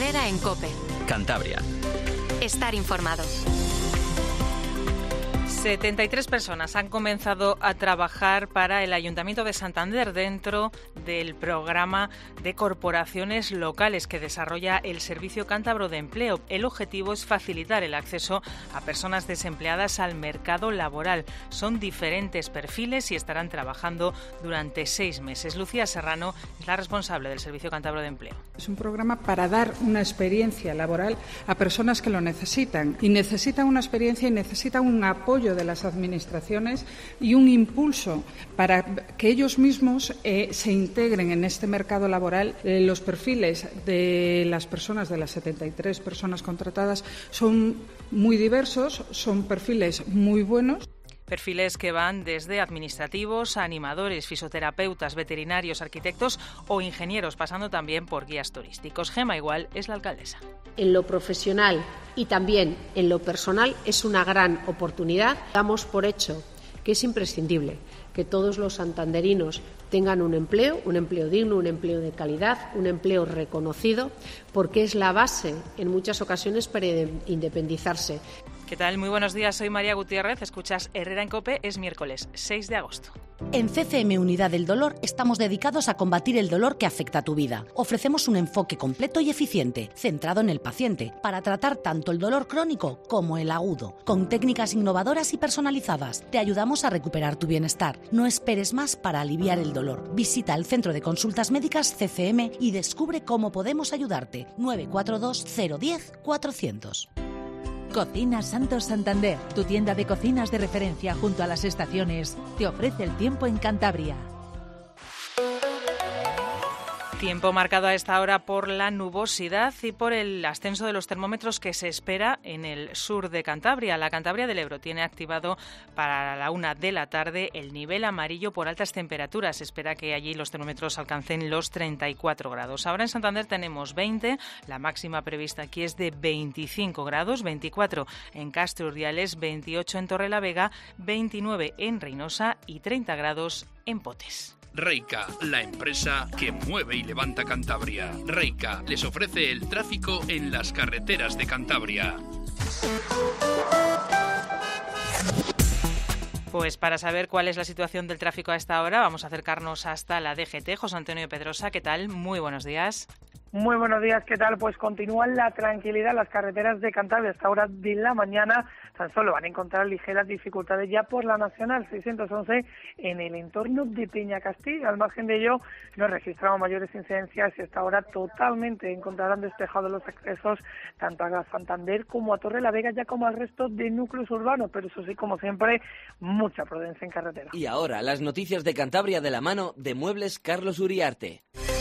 Herrera en COPE. Cantabria. Estar informado. 73 personas han comenzado a trabajar para el Ayuntamiento de Santander dentro del programa de corporaciones locales que desarrolla el Servicio Cántabro de Empleo. El objetivo es facilitar el acceso a personas desempleadas al mercado laboral. Son diferentes perfiles y estarán trabajando durante 6 meses. Lucía Serrano es la responsable del Servicio Cántabro de Empleo. Es un programa para dar una experiencia laboral a personas que lo necesitan. Y necesitan una experiencia y necesitan un apoyo de las administraciones y un impulso para que ellos mismos se integren en este mercado laboral. Los perfiles de las personas, de las 73 personas contratadas, son muy diversos, son perfiles muy buenos. Perfiles que van desde administrativos, animadores, fisioterapeutas, veterinarios, arquitectos o ingenieros, pasando también por guías turísticos. Gema Igual es la alcaldesa. En lo profesional y también en lo personal es una gran oportunidad. Damos por hecho que es imprescindible que todos los santanderinos tengan un empleo digno, un empleo de calidad, un empleo reconocido, porque es la base en muchas ocasiones para independizarse. ¿Qué tal? Muy buenos días, soy María Gutiérrez, escuchas Herrera en COPE, es miércoles 6 de agosto. En CCM Unidad del Dolor estamos dedicados a combatir el dolor que afecta a tu vida. Ofrecemos un enfoque completo y eficiente, centrado en el paciente, para tratar tanto el dolor crónico como el agudo. Con técnicas innovadoras y personalizadas, te ayudamos a recuperar tu bienestar. No esperes más para aliviar el dolor. Visita el Centro de Consultas Médicas CCM y descubre cómo podemos ayudarte. 942 010 400. Cocinas Santos Santander, tu tienda de cocinas de referencia junto a las estaciones, te ofrece el tiempo en Cantabria. Tiempo marcado a esta hora por la nubosidad y por el ascenso de los termómetros que se espera en el sur de Cantabria. La Cantabria del Ebro tiene activado para la 1 de la tarde el nivel amarillo por altas temperaturas. Se espera que allí los termómetros alcancen los 34 grados. Ahora en Santander tenemos 20, la máxima prevista aquí es de 25 grados, 24 en Castro Urdiales, 28 en Torrelavega, 29 en Reynosa y 30 grados en Potes. Reica, la empresa que mueve y levanta Cantabria. Reica les ofrece el tráfico en las carreteras de Cantabria. Pues para saber cuál es la situación del tráfico a esta hora, vamos a acercarnos hasta la DGT. José Antonio Pedrosa, ¿qué tal? Muy buenos días. Muy buenos días, ¿qué tal? Pues continúa la tranquilidad en las carreteras de Cantabria. Hasta hora de la mañana tan solo van a encontrar ligeras dificultades ya por la Nacional 611 en el entorno de Peñacastilla. Al margen de ello, no registramos mayores incidencias y hasta ahora totalmente encontrarán despejados los accesos tanto a Santander como a Torrelavega, ya como al resto de núcleos urbanos. Pero eso sí, como siempre, mucha prudencia en carretera. Y ahora, las noticias de Cantabria de la mano de Muebles Carlos Uriarte.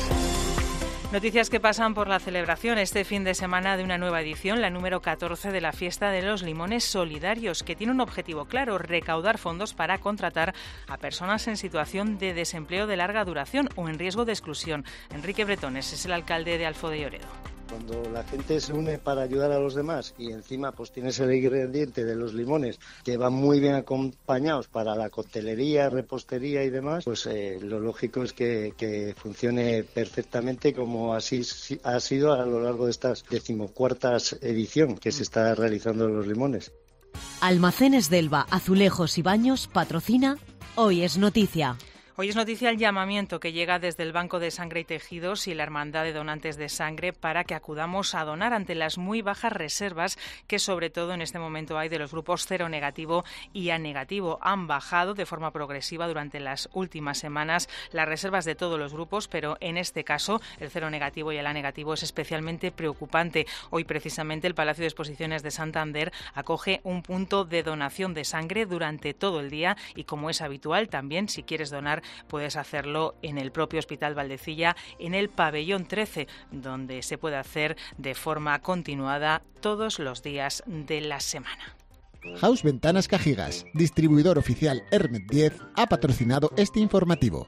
Noticias que pasan por la celebración este fin de semana de una nueva edición, la número 14 de la Fiesta de los Limones Solidarios, que tiene un objetivo claro: recaudar fondos para contratar a personas en situación de desempleo de larga duración o en riesgo de exclusión. Enrique Bretones es el alcalde de Alfo de Lloredo. Cuando la gente se une para ayudar a los demás y encima pues tienes el ingrediente de los limones que van muy bien acompañados para la coctelería, repostería y demás, pues lo lógico es que funcione perfectamente, como así ha sido a lo largo de estas 14ª edición que se está realizando los limones. Almacenes Delva, Azulejos y Baños patrocina Hoy es Noticia. Hoy es noticia el llamamiento que llega desde el Banco de Sangre y Tejidos y la Hermandad de Donantes de Sangre para que acudamos a donar ante las muy bajas reservas que sobre todo en este momento hay de los grupos cero negativo y A negativo. Han bajado de forma progresiva durante las últimas semanas las reservas de todos los grupos, pero en este caso el cero negativo y el A negativo es especialmente preocupante. Hoy precisamente el Palacio de Exposiciones de Santander acoge un punto de donación de sangre durante todo el día y, como es habitual, también si quieres donar puedes hacerlo en el propio Hospital Valdecilla, en el pabellón 13, donde se puede hacer de forma continuada todos los días de la semana. House Ventanas Cajigas, distribuidor oficial Hermet 10, ha patrocinado este informativo.